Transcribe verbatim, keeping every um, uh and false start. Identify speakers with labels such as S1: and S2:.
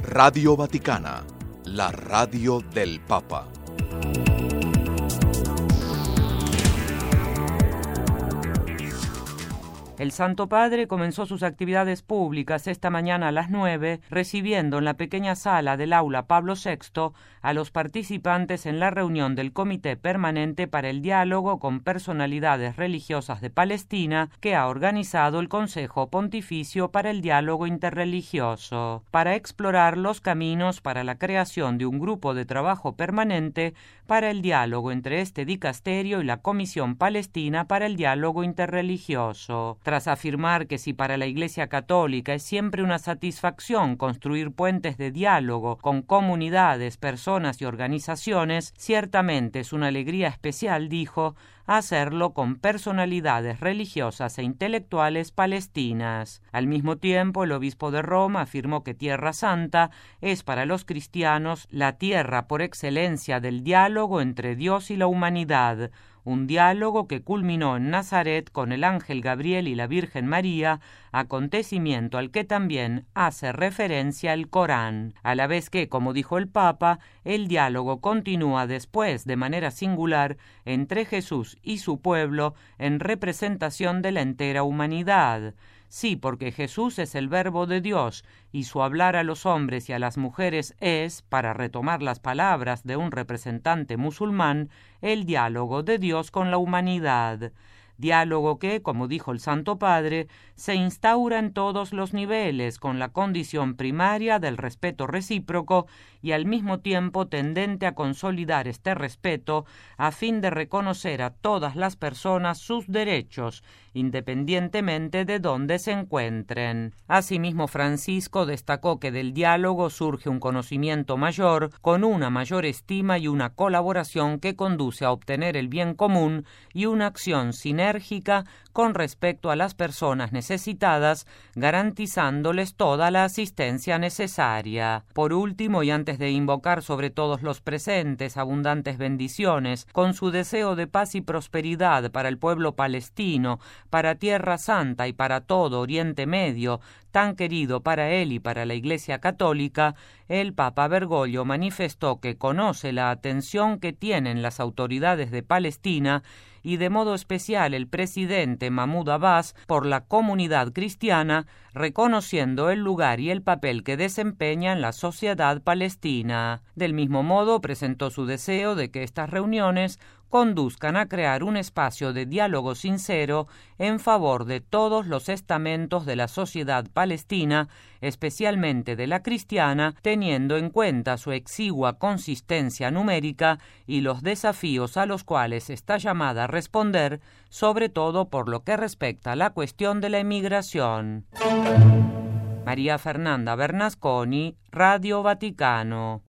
S1: Radio Vaticana, la radio del Papa.
S2: El Santo Padre comenzó sus actividades públicas esta mañana a las nueve, recibiendo en la pequeña sala del aula Pablo sexto a los participantes en la reunión del Comité Permanente para el Diálogo con Personalidades Religiosas de Palestina que ha organizado el Consejo Pontificio para el Diálogo Interreligioso, para explorar los caminos para la creación de un grupo de trabajo permanente para el diálogo entre este dicasterio y la Comisión Palestina para el Diálogo Interreligioso. Tras afirmar que si para la Iglesia Católica es siempre una satisfacción construir puentes de diálogo con comunidades, personas y organizaciones, ciertamente es una alegría especial, dijo, hacerlo con personalidades religiosas e intelectuales palestinas. Al mismo tiempo, el obispo de Roma afirmó que Tierra Santa es para los cristianos la tierra por excelencia del diálogo entre Dios y la humanidad, un diálogo que culminó en Nazaret con el ángel Gabriel y la Virgen María, acontecimiento al que también hace referencia el Corán, a la vez que, como dijo el Papa, el diálogo continúa después de manera singular entre Jesús y su pueblo en representación de la entera humanidad. Sí, porque Jesús es el Verbo de Dios y su hablar a los hombres y a las mujeres es, para retomar las palabras de un representante musulmán, el diálogo de Dios con la humanidad. Diálogo que, como dijo el Santo Padre, se instaura en todos los niveles con la condición primaria del respeto recíproco y al mismo tiempo tendente a consolidar este respeto a fin de reconocer a todas las personas sus derechos, independientemente de dónde se encuentren. Asimismo, Francisco destacó que del diálogo surge un conocimiento mayor, con una mayor estima y una colaboración que conduce a obtener el bien común y una acción sinérgica con respecto a las personas necesitadas, garantizándoles toda la asistencia necesaria. Por último, y antes de invocar sobre todos los presentes abundantes bendiciones, con su deseo de paz y prosperidad para el pueblo palestino, para Tierra Santa y para todo Oriente Medio, tan querido para él y para la Iglesia Católica, el Papa Bergoglio manifestó que conoce la atención que tienen las autoridades de Palestina y de modo especial el presidente Mahmoud Abbas por la comunidad cristiana, reconociendo el lugar y el papel que desempeña en la sociedad palestina. Del mismo modo, presentó su deseo de que estas reuniones conduzcan a crear un espacio de diálogo sincero en favor de todos los estamentos de la sociedad palestina, especialmente de la cristiana, teniendo en cuenta su exigua consistencia numérica y los desafíos a los cuales está llamada a responder, sobre todo por lo que respecta a la cuestión de la emigración. María Fernanda Bernasconi, Radio Vaticano.